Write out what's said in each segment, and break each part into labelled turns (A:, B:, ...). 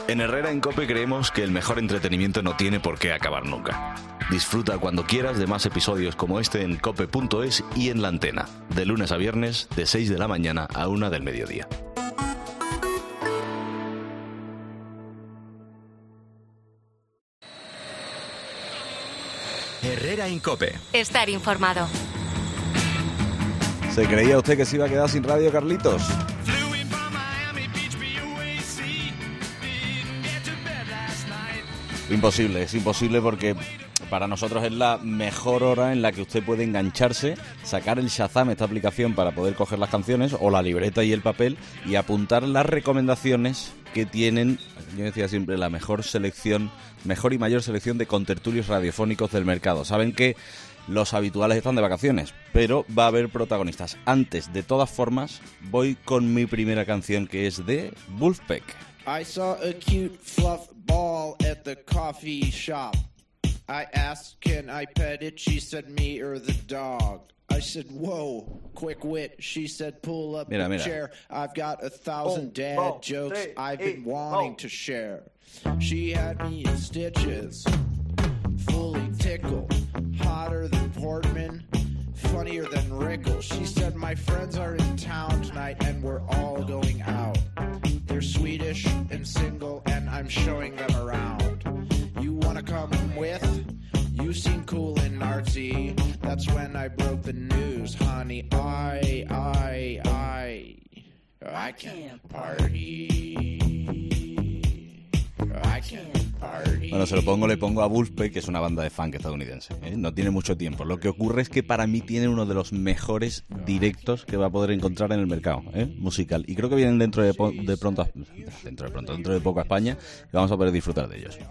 A: En Herrera en COPE creemos que el mejor entretenimiento no tiene por qué acabar nunca. Disfruta cuando quieras de más episodios como este en cope.es y en La Antena, de lunes a viernes, de 6 de la mañana a 1 del mediodía.
B: Herrera en COPE.
C: Estar informado.
D: ¿Se creía usted que se iba a quedar sin radio, Carlitos? Imposible, es imposible porque para nosotros es la mejor hora en la que usted puede engancharse, sacar el Shazam, esta aplicación, para poder coger las canciones, o la libreta y el papel, y apuntar las recomendaciones que tienen, yo decía siempre, la mejor y mayor selección de contertulios radiofónicos del mercado. Saben que los habituales están de vacaciones, pero va a haber protagonistas. Antes, de todas formas, voy con mi primera canción, que es de Wolfpack.
E: I saw a cute fluff ball at the coffee shop. I asked, can I pet it? She said, me or the dog. I said, whoa, quick wit. She said, pull up the chair. I've got 1,000 dad jokes I've been wanting to share. She had me in stitches, fully tickled, hotter than Portman, funnier than Rickles. She said, my friends are in town tonight and we're all going out. They're Swedish and single and I'm showing them around. You wanna come with? You seem cool and artsy. That's when I broke the news, honey. I can't party. I can't party.
D: Bueno, se lo pongo, le pongo a Wolfpack, que es una banda de funk estadounidense, ¿eh? No tiene mucho tiempo. Lo que ocurre es que para mí tiene uno de los mejores directos que va a poder encontrar en el mercado, musical. Y creo que vienen dentro de poco a España, que vamos a poder disfrutar de ellos.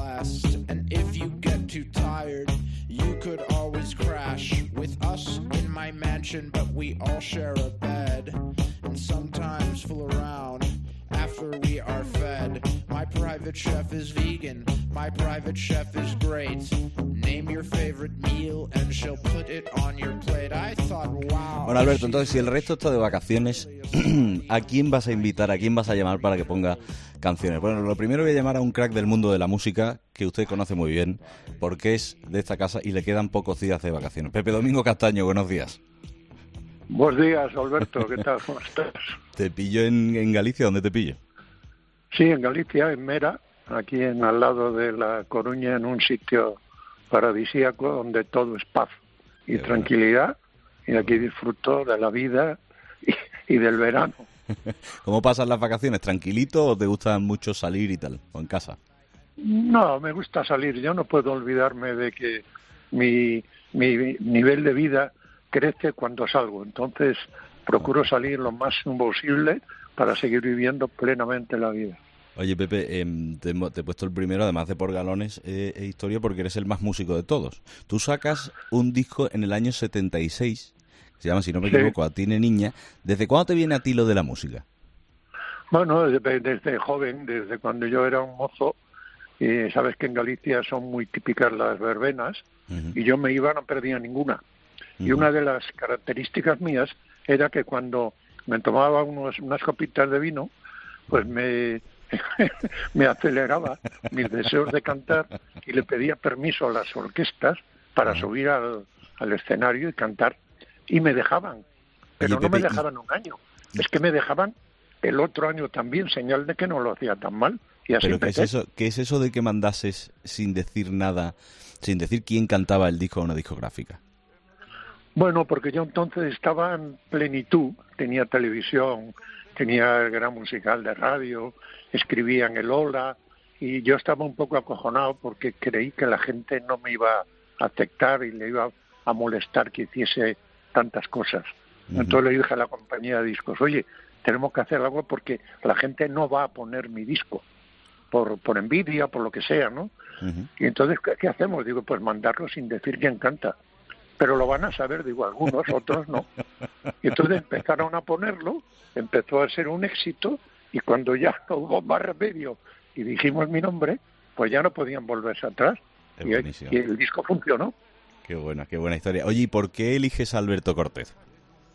E: And if you get too tired, you could always crash with us in my mansion, but we all share a bed and sometimes fool around after we are fed. My private chef is vegan, my private chef is great. Name your favorite meal and she'll put it on your plate. I thought, wow.
D: Bueno, Alberto, entonces si el resto está de vacaciones, ¿a quién vas a invitar, a quién vas a llamar para que ponga canciones? Bueno, lo primero voy a llamar a un crack del mundo de la música que usted conoce muy bien, porque es de esta casa y le quedan pocos días de vacaciones. Pepe Domingo Castaño, buenos días.
F: Buenos días, Alberto, ¿qué tal? ¿Cómo estás?
D: ¿Te pillo en Galicia? ¿Dónde te pillo?
F: Sí, en Galicia, en Mera, aquí al lado de La Coruña, en un sitio paradisíaco donde todo es paz y tranquilidad, y aquí disfruto de la vida y del verano.
D: ¿Cómo pasan las vacaciones? ¿Tranquilito o te gusta mucho salir y tal? ¿O en casa?
F: No, me gusta salir. Yo no puedo olvidarme de que mi nivel de vida crece cuando salgo. Entonces, procuro salir lo máximo posible para seguir viviendo plenamente la vida.
D: Oye, Pepe, te he puesto el primero, además de por galones, historia, porque eres el más músico de todos. Tú sacas un disco en el año 76, que se llama, si no me equivoco, A ti, niña. ¿Desde cuándo te viene a ti lo de la música?
F: Bueno, desde joven, desde cuando yo era un mozo, y sabes que en Galicia son muy típicas las verbenas, y yo me iba, no perdía ninguna. Y una de las características mías era que cuando me tomaba unas copitas de vino, pues me aceleraba mis deseos de cantar y le pedía permiso a las orquestas para subir al escenario y cantar. Y me dejaban, pero no me dejaban un año, es que me dejaban el otro año también, señal de que no lo hacía tan mal. Y así.
D: ¿Pero qué es eso de que mandases sin decir nada, sin decir quién cantaba el disco a una discográfica?
F: Bueno, porque yo entonces estaba en plenitud, tenía televisión, tenía el gran musical de radio, escribía en el Hola, y yo estaba un poco acojonado porque creí que la gente no me iba a aceptar y le iba a molestar que hiciese tantas cosas. Entonces le dije a la compañía de discos, oye, tenemos que hacer algo porque la gente no va a poner mi disco, por envidia, por lo que sea, ¿no? Y entonces, ¿qué hacemos? Digo, pues mandarlo sin decir quién canta. Pero lo van a saber, digo, algunos, otros no. Y entonces empezaron a ponerlo, empezó a ser un éxito, y cuando ya no hubo más remedio y dijimos mi nombre, pues ya no podían volverse atrás. Y el disco funcionó.
D: Qué buena historia. Oye, ¿y por qué eliges a Alberto Cortés?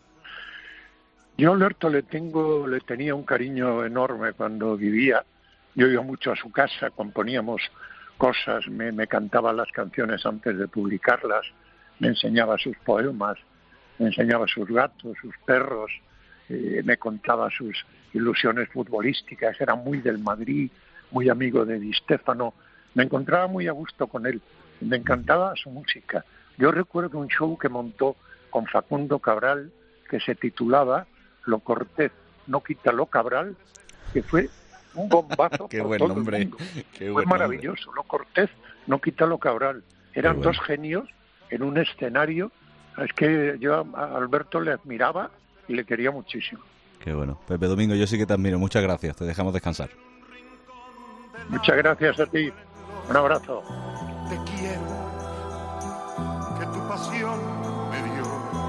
F: Yo a Alberto le tenía un cariño enorme cuando vivía, Yo iba mucho a su casa, componíamos cosas, me cantaba las canciones antes de publicarlas, me enseñaba sus poemas, me enseñaba sus gatos, sus perros, me contaba sus ilusiones futbolísticas, era muy del Madrid, muy amigo de Di Stéfano, me encontraba muy a gusto con él, me encantaba su música. Yo recuerdo un show que montó con Facundo Cabral que se titulaba Lo Cortés no quita lo Cabral, que fue un bombazo.
D: Qué
F: por
D: buen
F: todo
D: nombre,
F: el mundo.
D: qué
F: Fue
D: buen
F: maravilloso. Lo Cortés no quita lo Cabral. Eran
D: bueno.
F: dos genios en un escenario. Es que yo a Alberto le admiraba y le quería muchísimo.
D: Qué bueno. Pepe Domingo, yo sí que te admiro. Muchas gracias. Te dejamos descansar.
F: Muchas gracias a ti. Un abrazo.
B: Te quiero, que tu pasión me dio.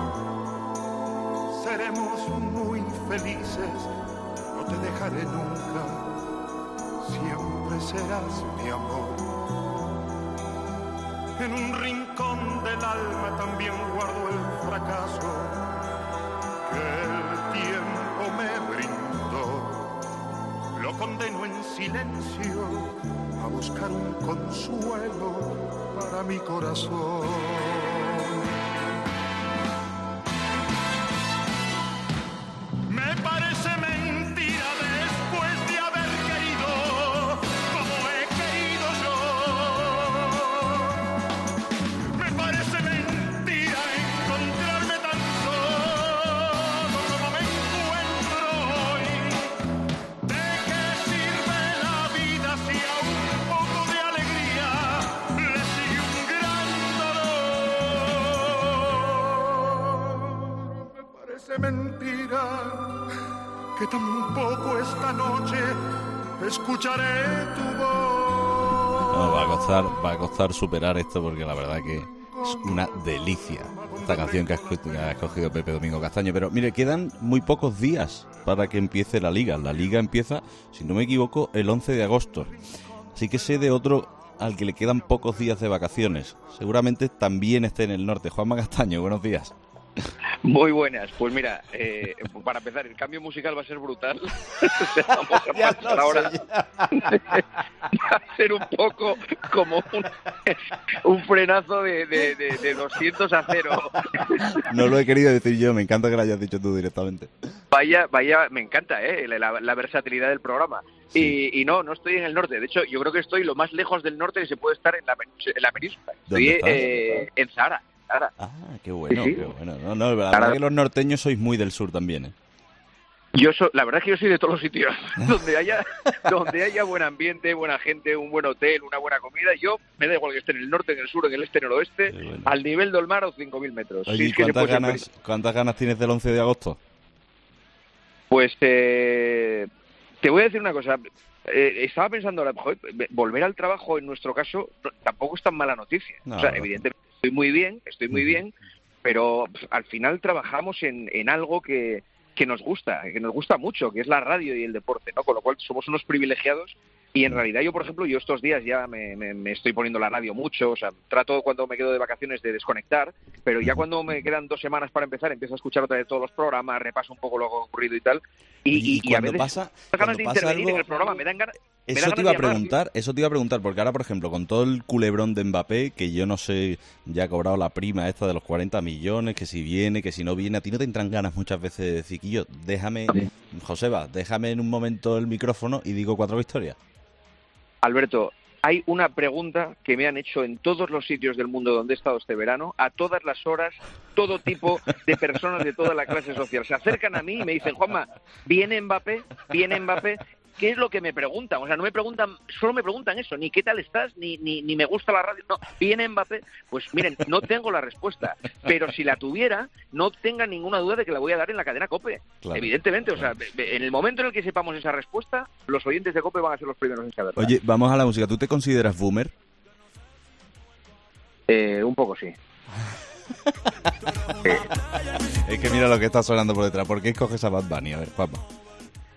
B: Seremos muy felices, no te dejaré nunca, siempre serás mi amor. En un rincón del alma también guardo el fracaso que el tiempo me brindó. Lo condeno en silencio a buscar un consuelo para mi corazón. Me parece mentira después de haber querido como he querido yo. Me parece mentira encontrarme tan solo como me encuentro hoy. ¿De qué sirve la vida si a un poco de alegría le sigue un gran dolor? Me parece mentira que tampoco esta noche escucharé tu voz.
D: No, va a costar superar esto porque la verdad que es una delicia esta canción que ha escogido Pepe Domingo Castaño. Pero mire, quedan muy pocos días para que empiece la Liga. La Liga empieza, si no me equivoco, el 11 de agosto. Así que sé de otro al que le quedan pocos días de vacaciones. Seguramente también esté en el norte. Juanma Castaño, buenos días.
C: Muy buenas. Pues mira, para empezar, el cambio musical va a ser brutal. O sea, vamos a pasar ahora. Va a ser un poco como un frenazo de 200 a 0.
D: No lo he querido decir yo, me encanta que lo hayas dicho tú directamente.
C: Vaya, me encanta la versatilidad del programa. Sí. Y no estoy en el norte. De hecho, yo creo que estoy lo más lejos del norte que se puede estar en la península. Estoy en Zahara.
D: Ah, qué bueno,
C: sí.
D: Qué bueno. No, la verdad que los norteños sois muy del sur también, ¿eh?
C: La verdad es que yo soy de todos los sitios donde haya buen ambiente, buena gente, un buen hotel, una buena comida. Yo me da igual que esté en el norte, en el sur, en el este, en el oeste, bueno, al nivel del mar o 5.000 metros.
D: Oye,
C: sí,
D: ¿cuántas ganas tienes del 11 de agosto?
C: Pues te voy a decir una cosa. Estaba pensando ahora, joder, volver al trabajo en nuestro caso tampoco es tan mala noticia. No, o sea, evidentemente estoy muy bien, pero al final trabajamos en algo que nos gusta mucho, que es la radio y el deporte, ¿no? Con lo cual somos unos privilegiados y en realidad yo, por ejemplo, estos días ya me estoy poniendo la radio mucho, o sea, trato cuando me quedo de vacaciones de desconectar, pero ya cuando me quedan 2 semanas para empezar empiezo a escuchar otra vez todos los programas, repaso un poco lo que ha ocurrido y tal, y a veces
D: pasa
C: ganas de intervenir
D: algo...
C: en el programa, me dan ganas.
D: Eso te iba a preguntar, porque ahora, por ejemplo, con todo el culebrón de Mbappé, que yo no sé, ya ha cobrado la prima esta de los 40 millones, que si viene, que si no viene, a ti no te entran ganas muchas veces de decir, Quillo, Joseba, déjame en un momento el micrófono y digo 4 victorias.
C: Alberto, hay una pregunta que me han hecho en todos los sitios del mundo donde he estado este verano, a todas las horas, todo tipo de personas de toda la clase social. Se acercan a mí y me dicen, Juanma, ¿viene Mbappé? ¿Qué es lo que me preguntan? O sea, no me preguntan, solo me preguntan eso, ni qué tal estás, ni me gusta la radio. No, ¿viene Mbappé? Pues miren, no tengo la respuesta, pero si la tuviera, no tengan ninguna duda de que la voy a dar en la cadena COPE. Claro, evidentemente, claro. O sea, en el momento en el que sepamos esa respuesta, los oyentes de COPE van a ser los primeros en saberla.
D: Oye, vamos a la música. ¿Tú te consideras boomer?
C: Un poco sí.
D: Es que mira lo que está sonando por detrás. ¿Por qué escoges a Bad Bunny? A ver, Juanma.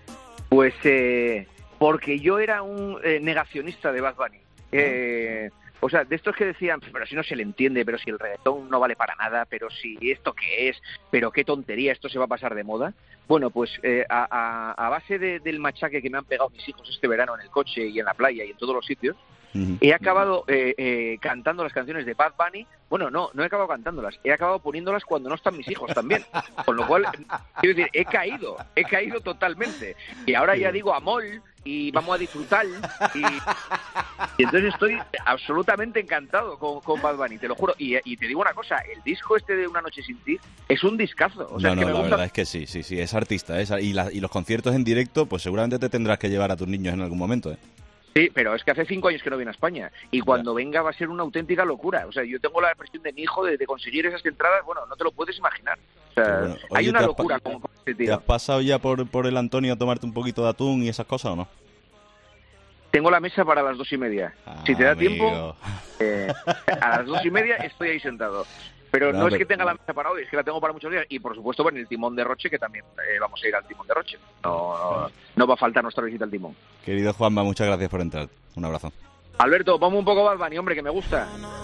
C: Pues porque yo era un negacionista de Bad Bunny. O sea, de estos que decían, pero si no se le entiende, pero si el reggaetón no vale para nada, pero si esto qué es, pero qué tontería, esto se va a pasar de moda. Bueno, pues a base del machaque que me han pegado mis hijos este verano en el coche y en la playa y en todos los sitios, he acabado cantando las canciones de Bad Bunny. Bueno, no he acabado cantándolas, he acabado poniéndolas cuando no están mis hijos también. Con lo cual, quiero decir, he caído totalmente. Y ahora ya digo amor y vamos a disfrutar. Y entonces estoy absolutamente encantado con Bad Bunny, te lo juro. Y te digo una cosa, el disco este de Una noche sin ti es un discazo. O sea,
D: no,
C: es que me
D: la
C: gusta...
D: verdad es que sí, es artista. Y los conciertos en directo, pues seguramente te tendrás que llevar a tus niños en algún momento, ¿eh?
C: Sí, pero es que hace 5 años que no viene a España y cuando venga va a ser una auténtica locura. O sea, yo tengo la presión de mi hijo de conseguir esas entradas, bueno, no te lo puedes imaginar. O sea,
D: bueno. Oye,
C: hay una locura con este tío.
D: ¿Te has pasado ya por el Antonio a tomarte un poquito de atún y esas cosas o no?
C: Tengo la mesa para las 2:30. Si te da tiempo, a las 2:30 estoy ahí sentado. Pero no es que tenga la mesa para hoy, es que la tengo para muchos días. Y por supuesto, bueno, el timón de Roche, que también vamos a ir al timón de Roche. No va a faltar nuestra visita al timón.
D: Querido Juanma, muchas gracias por entrar. Un abrazo.
C: Alberto, vamos un poco Bad Bunny, hombre, que me gusta.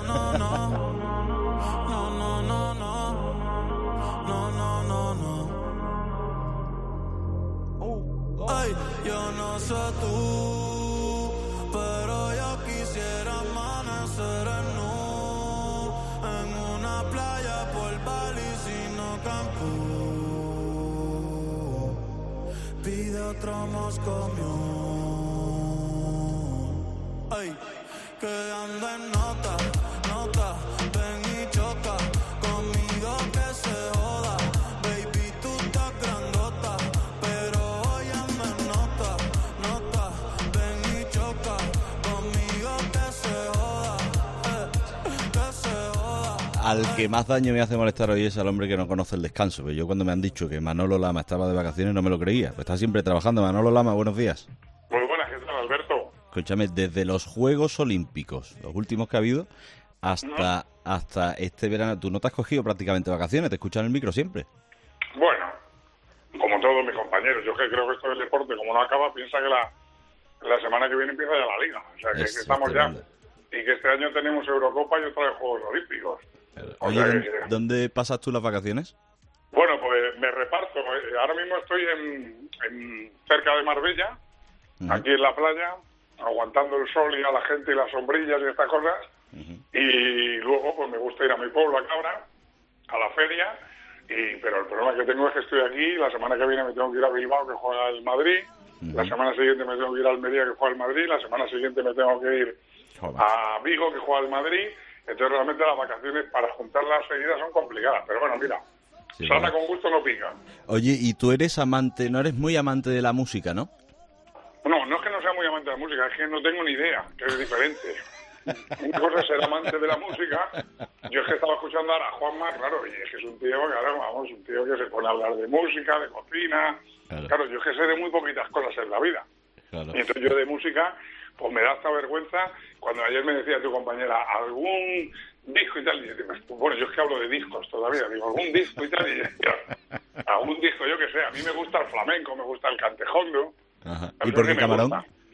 G: Ay, yo no sé tú, pero yo quisiera amanecer en una playa por Bali, sino Cancún. Pide otro moscomión. Ay, que ande en nota, ven y choca conmigo que se joda. Baby, tú estás grandota, pero hoy ando en nota, ven y choca conmigo que se joda, que se joda.
D: Al que más daño me hace molestar hoy es al hombre que no conoce el descanso. Pero yo cuando me han dicho que Manolo Lama estaba de vacaciones no me lo creía. Pues está siempre trabajando. Manolo Lama, buenos días.
H: Muy buenas, ¿qué tal, Alberto?
D: Escúchame, desde los Juegos Olímpicos, los últimos que ha habido, hasta este verano, tú no te has cogido prácticamente vacaciones, te escuchan en el micro siempre.
H: Bueno, como todos mis compañeros, yo que creo que esto del deporte, como no acaba, piensa que la semana que viene empieza ya la Liga. O sea, que estamos ya. Y que este año tenemos Eurocopa y otra vez Juegos Olímpicos.
D: Oye, ¿dónde pasas tú las vacaciones?
H: Bueno, pues me reparto. Ahora mismo estoy en cerca de Marbella, aquí en la playa, aguantando el sol y a la gente y las sombrillas y estas cosas. Y luego pues me gusta ir a mi pueblo, a Cabra, a la feria. Pero el problema que tengo es que estoy aquí, la semana que viene me tengo que ir a Bilbao, que juega el Madrid. La semana siguiente me tengo que ir a Almería, que juega el Madrid. La semana siguiente me tengo que ir a Vigo, que juega el Madrid. Entonces realmente las vacaciones para juntarlas seguidas son complicadas. Pero bueno, mira, sana con gusto no pica.
D: Oye, ¿y tú eres amante, no eres muy amante de la música, no?
H: No es que no sea muy amante de la música, es que no tengo ni idea, que es diferente. Una cosa es ser amante de la música. Yo es que estaba escuchando ahora a Juanma, claro, y es que es un tío, claro, vamos, un tío que se pone a hablar de música, de cocina. Claro, yo es que sé de muy poquitas cosas en la vida. Claro. Y entonces yo de música, pues me da hasta vergüenza cuando ayer me decía tu compañera, algún disco y tal, y yo digo, bueno, yo es que hablo de discos todavía, digo, algún disco y tal, y yo, algún disco, yo que sé, a mí me gusta el flamenco, me gusta el cantejondo.
D: Ajá. ¿Y por qué Camarón?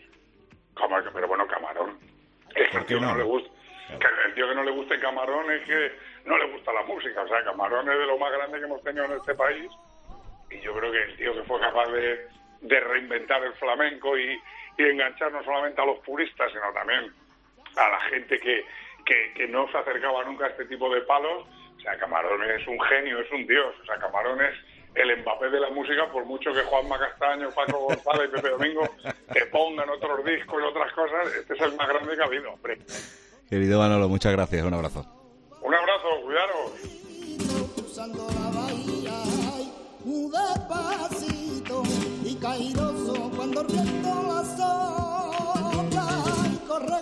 H: Pero bueno, Camarón. Es que el tío no le gusta. Que el tío que no le guste Camarón es que no le gusta la música. O sea, Camarón es de lo más grande que hemos tenido en este país. Y yo creo que el tío que fue capaz de reinventar el flamenco y enganchar no solamente a los puristas, sino también a la gente que no se acercaba nunca a este tipo de palos. O sea, Camarón es un genio, es un dios. O sea, Camarón es el Mbappé de la música, por mucho que Juanma Castaño, Paco González y Pepe Domingo te pongan otros discos y otras cosas, este es el más grande que ha habido, hombre.
D: Querido Manolo, muchas gracias, un abrazo.
H: Un abrazo, cuidaros.
G: Cruzando la bahía, muy despacito y caídoso cuando el viento la sopla. Corre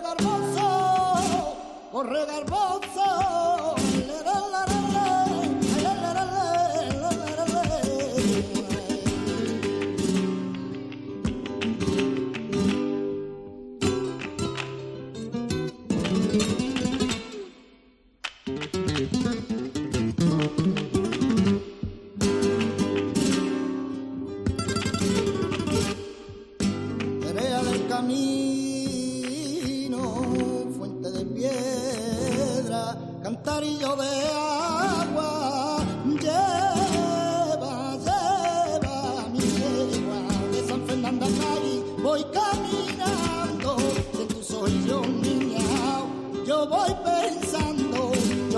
G: garboso, camino, fuente de piel.
I: amarillo de agua, lleva mi yegua de San Fernando a Cádiz, voy caminando, de tu soy yo niña, yo voy pensando,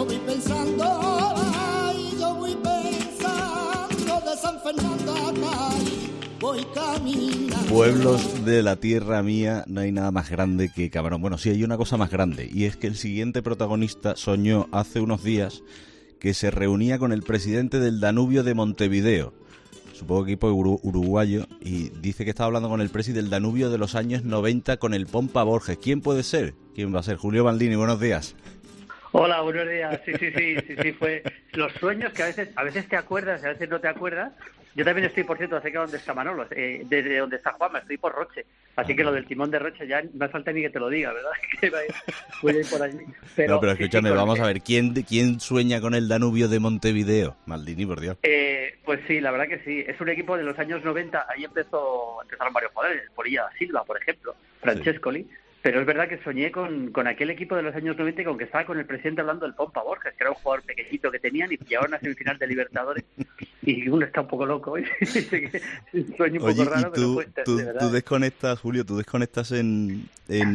I: ay, yo voy pensando de San Fernando a Cádiz, voy caminando.
D: Pueblos de la tierra mía, no hay nada más grande que Camarón. Bueno, sí hay una cosa más grande, y es que el siguiente protagonista soñó hace unos días que se reunía con el presidente del Danubio de Montevideo, supongo que equipo uruguayo, y dice que estaba hablando con el presidente del Danubio de los años 90 con el Pompa Borges. ¿Quién puede ser? ¿Quién va a ser? Julio Maldini, buenos días.
J: Hola, buenos días. Sí, fue los sueños que a veces te acuerdas y a veces no te acuerdas. Yo también estoy, por cierto, cerca de donde está Manolo, desde donde está Juanma, estoy por Roche. Así que lo del timón de Roche ya no hace falta ni que te lo diga, ¿verdad? Voy a ir por allí.
D: Pero escúchame, vamos a ver, ¿quién sueña con el Danubio de Montevideo? Maldini, por Dios.
J: Pues sí, la verdad que sí. Es un equipo de los años 90, ahí empezaron varios jugadores, Polilla Silva, por ejemplo, Francescoli. Sí. Pero es verdad que soñé con aquel equipo de los años 90 y con que estaba con el presidente hablando del Pompa Borges, que era un jugador pequeñito que tenían y llegaron a semifinal de Libertadores. Y uno está un poco loco. Sueño un poco raro,
D: pero
J: de verdad.
D: ¿Tú desconectas, Julio, en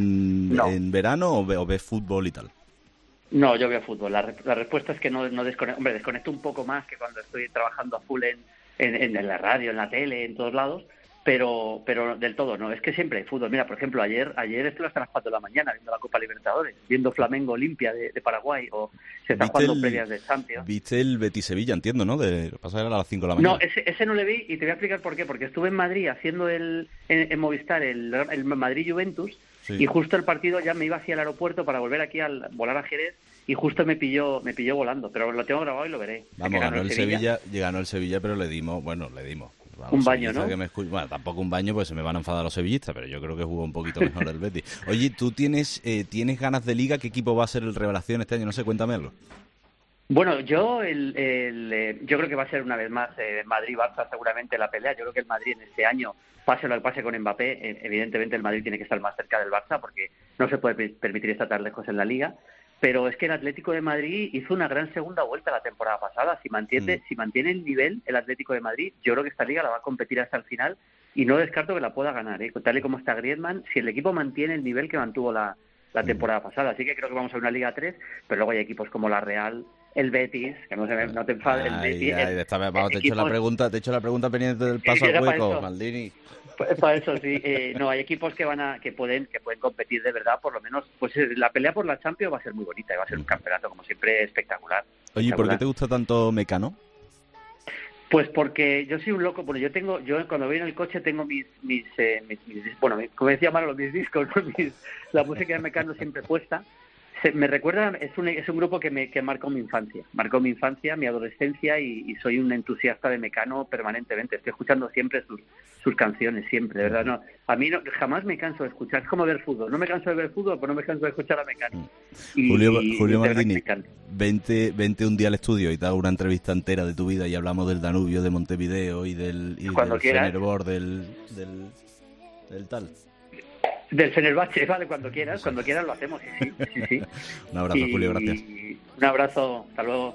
D: verano o ves fútbol y tal?
J: No, yo veo fútbol. La respuesta es que no desconecto. Hombre, desconecto un poco más que cuando estoy trabajando a full en la radio, en la tele, en todos lados. Pero del todo no, es que siempre hay fútbol. Mira, por ejemplo, ayer estuve hasta las 4 de la mañana viendo la Copa Libertadores, viendo Flamengo Olimpia de Paraguay, o se están jugando previas de Champions.
D: ¿Viste el Betis-Sevilla, entiendo, no? Pasar a las 5 de la mañana.
J: No, ese no le vi y te voy a explicar por qué. Porque estuve en Madrid haciendo en Movistar el Madrid-Juventus, sí. Y justo el partido ya me iba hacia el aeropuerto para volver aquí a volar a Jerez y justo me pilló volando. Pero lo tengo grabado y lo veré.
D: Vamos, ganó el Sevilla, pero le dimos. Vamos,
J: un baño, ¿no?
D: Bueno, tampoco un baño, pues se me van a enfadar los sevillistas, pero yo creo que jugó un poquito mejor el Betis. Oye, ¿tú tienes ganas de Liga? ¿Qué equipo va a ser el revelación este año? No sé, cuéntame algo.
J: Bueno, yo yo creo que va a ser una vez más Madrid-Barça seguramente la pelea. Yo creo que el Madrid en este año, pase lo que pase con Mbappé, evidentemente el Madrid tiene que estar más cerca del Barça porque no se puede permitir estar tan lejos en la Liga. Pero es que el Atlético de Madrid hizo una gran segunda vuelta la temporada pasada. Si mantiene el nivel el Atlético de Madrid, yo creo que esta Liga la va a competir hasta el final y no descarto que la pueda ganar, tal y como está Griezmann, si el equipo mantiene el nivel que mantuvo la temporada pasada. Así que creo que vamos a una Liga 3, pero luego hay equipos como la Real, el Betis, que no te enfades, el Betis.
D: Te he hecho la pregunta pendiente del paso al hueco, Maldini.
J: Para eso sí, no, hay equipos que pueden competir de verdad, por lo menos, pues la pelea por la Champions va a ser muy bonita y va a ser un campeonato como siempre espectacular.
D: Oye, ¿por qué te gusta tanto Mecano?
J: Pues porque yo soy un loco, bueno, yo cuando voy en el coche tengo mis como decía Manolo, mis discos, la música de Mecano siempre puesta. Me recuerda, es un grupo que marcó mi infancia, mi adolescencia y soy un entusiasta de Mecano permanentemente. Estoy escuchando siempre sus canciones, siempre, de verdad. No, a mí jamás me canso de escuchar, es como ver fútbol. No me canso de ver fútbol, pero no me canso de escuchar a Mecano.
D: Julio Maldini, vente un día al estudio y te hago una entrevista entera de tu vida y hablamos del Danubio, de Montevideo y del Fenerbahce, del tal.
J: Del Fenerbahce, vale, cuando quieras lo hacemos, sí.
D: Un abrazo, Julio, gracias.
J: Un abrazo, hasta luego.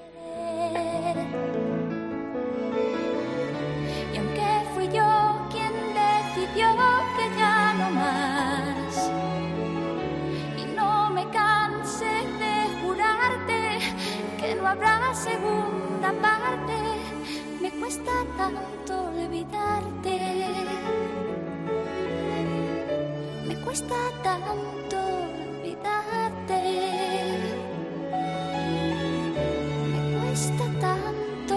K: Y aunque fui yo quien decidió que ya no más, y no me canse de jurarte que no habrá segunda parte, me cuesta tanto olvidarte. Me cuesta tanto olvidarte. Me cuesta tanto.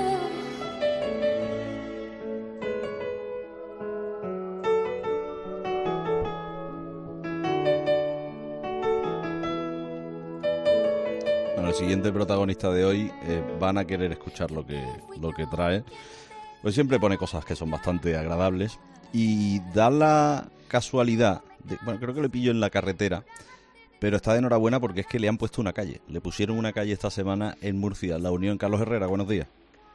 D: Bueno, el siguiente protagonista de hoy van a querer escuchar lo que trae. Pues siempre pone cosas que son bastante agradables y da la casualidad. Bueno, creo que le pillo en la carretera, pero está de enhorabuena porque es que le han puesto una calle. Le pusieron una calle esta semana en Murcia, La Unión. Carlos Herrera, buenos días.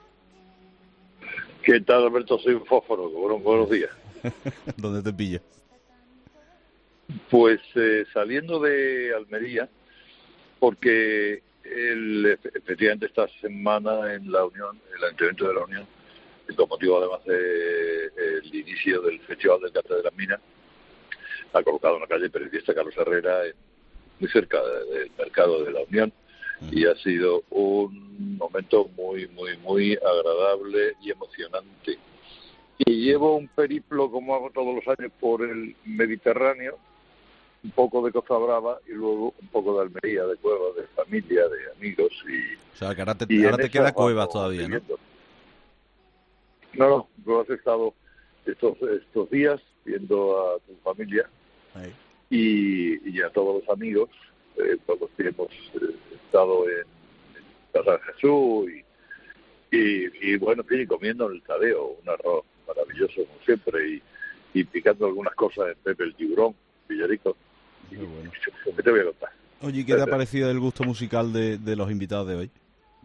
L: ¿Qué tal, Alberto? Soy un fósforo. Buenos días.
D: ¿Dónde te pillo?
L: Pues saliendo de Almería, porque efectivamente esta semana en la Unión, el Ayuntamiento de la Unión, y con motivo además del inicio del Festival del Cante de las Minas, ha colocado una calle periodista Carlos Herrera muy cerca del mercado de la Unión, y ha sido un momento muy, muy, muy agradable y emocionante. Y llevo un periplo, como hago todos los años, por el Mediterráneo, un poco de Costa Brava y luego un poco de Almería, de Cuevas, de familia, de amigos.
D: O sea, que ahora te queda Cuevas todavía, ¿no?
L: No, tú has estado estos días viendo a tu familia y a todos los amigos, todos los que hemos estado en San Jesús y bueno, y comiendo en el Tadeo, un arroz maravilloso como siempre y picando algunas cosas en Pepe el Tiburón, Villarico.
D: Bueno.
L: ¿Qué te voy a contar?
D: Oye, ¿qué te ha parecido el gusto musical de los invitados de hoy?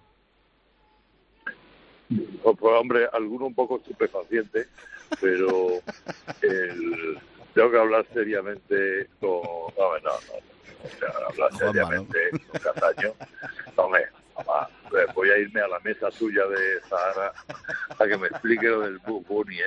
L: Pues hombre, alguno un poco estupefaciente, pero tengo que hablar seriamente con... hablar seriamente con Castaño. Hombre, voy a irme a la mesa suya de Sahara a que me explique lo del Bugs Bunny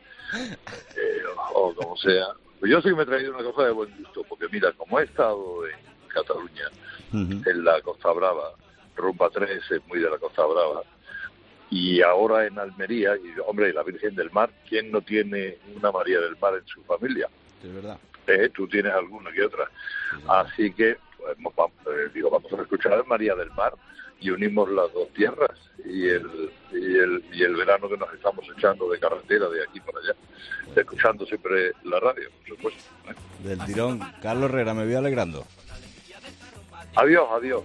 L: o como sea. Pues yo sí que me he traído una cosa de buen gusto, porque mira, como he estado en Cataluña, en la Costa Brava, Rumba 3 es muy de la Costa Brava, y ahora en Almería, y hombre, la Virgen del Mar, ¿quién no tiene una María del Mar en su familia?
D: Es verdad.
L: Tú tienes alguna que otra. Así que, pues, vamos a escuchar María del Mar y unimos las dos tierras y el verano que nos estamos echando de carretera de aquí para allá, escuchando siempre la radio, por supuesto.
D: Del tirón. Carlos Herrera, me voy alegrando.
L: Adiós. Adiós.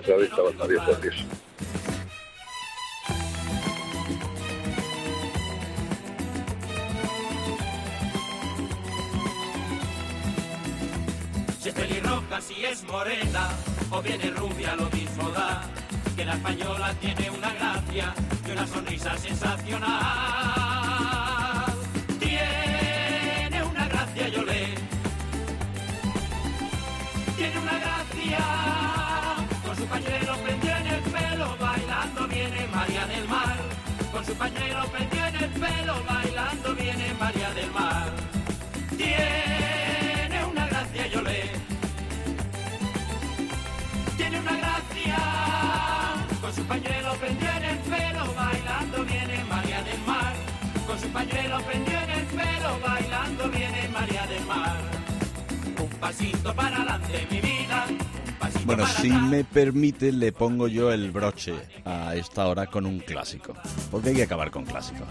M: Si es pelirroja, si es morena, o viene rubia, lo mismo da, que la española tiene una gracia y una sonrisa sensacional. Tiene una gracia, Yolé, tiene una gracia, con su pañuelo prendido en el pelo, bailando viene María del Mar, con su pañuelo prendido en el pelo, bailando viene María del Mar. Tiene una gracia, Yolé, tiene una gracia, con su pañuelo prendido en el pelo, bailando viene María del Mar, con su pañuelo prendido en el pelo, bailando viene María del Mar. Un pasito para adelante, mi vida.
D: Bueno, si me permite, le pongo yo el broche a esta hora con un clásico, porque hay que acabar con clásicos.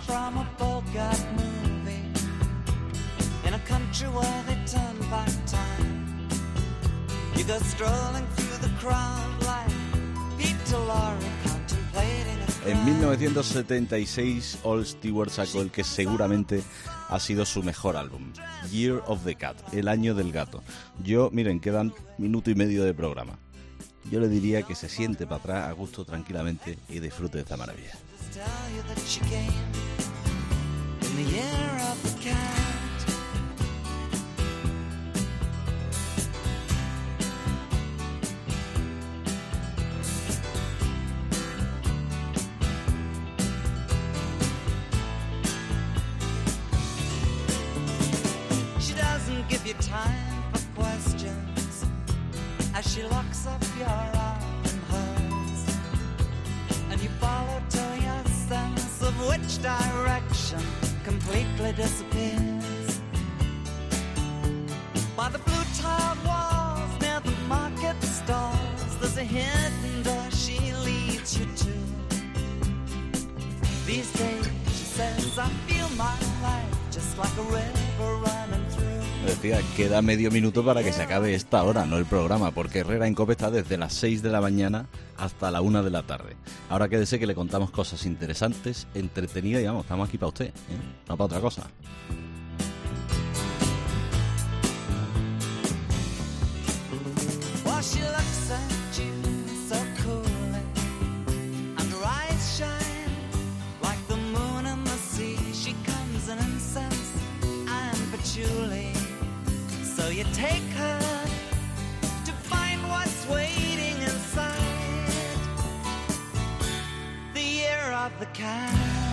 D: En 1976, All Stewart sacó el que seguramente ha sido su mejor álbum, Year of the Cat, el año del gato. Miren, quedan minuto y medio de programa. Yo le diría que se siente para atrás a gusto tranquilamente y disfrute de esta maravilla.
N: Give you time for questions as she locks up your arm in hers, and you follow till your sense of which direction completely disappears. By the blue tiled walls near the market stalls, there's a hidden door she leads you to. These days, she says, I feel my life just like a river running through.
D: Decía, queda medio minuto para que se acabe esta hora, no el programa, porque Herrera en COPE está desde las 6 de la mañana hasta la 1 de la tarde. Ahora quédese que le contamos cosas interesantes, entretenidas y vamos, estamos aquí para usted, no para otra cosa.
N: Well, she looks at you so coolly, and her eyes shine like the moon and the sea. She comes in incense and patchouli. So you take her to find what's waiting inside. the kind